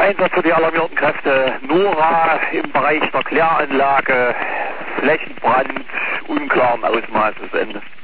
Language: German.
Einsatz für die alarmierten Kräfte Nora im Bereich der Kläranlage, Flächenbrand unklaren Ausmaßes, Ende.